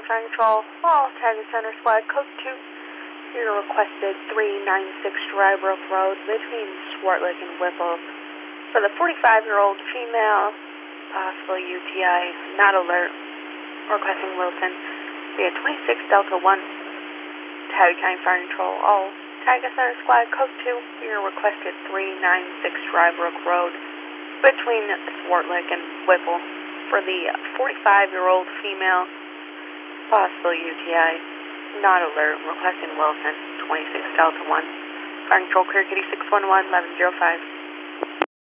Fire Control, all Tiger Center Squad, Code 2. Your requested 396 Dry Brook Road between Swartlick and Whipple. For the 45-year-old female, possible UTI, not alert, requesting Wilson via 26 Delta 1, Tioga County Fire Control, all Tiger Center Squad, Code 2. Your requested 396 Dry Brook Road between Swartlick and Whipple. For the 45-year-old female, possible UTI, not alert, requesting Wilson, 26 Delta 1. Fire Control, Clear Kitty 611, 1105.